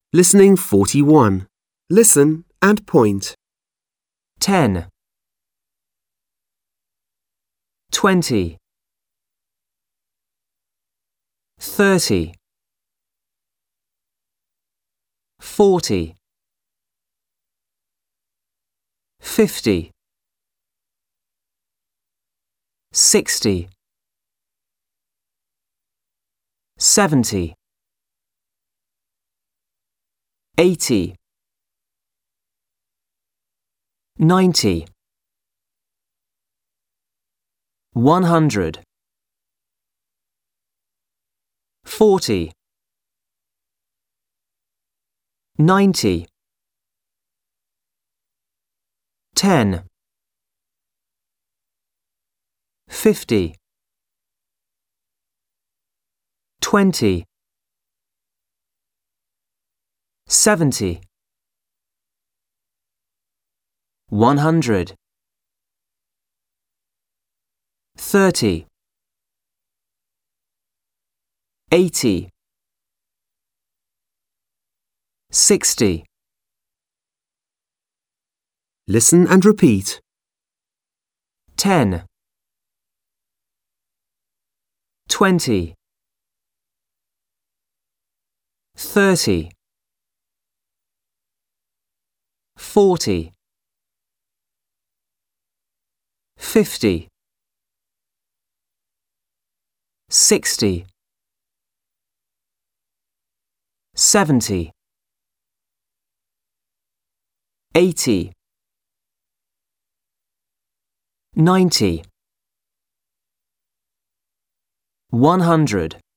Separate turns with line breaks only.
Listening 41. Listen and point.
10 20 30 40 50 60 70 80 90 100 40 90 10 50 20 70 100 30 80 60
Listen and repeat.
10 20 30 40 50 60 70 80 90 100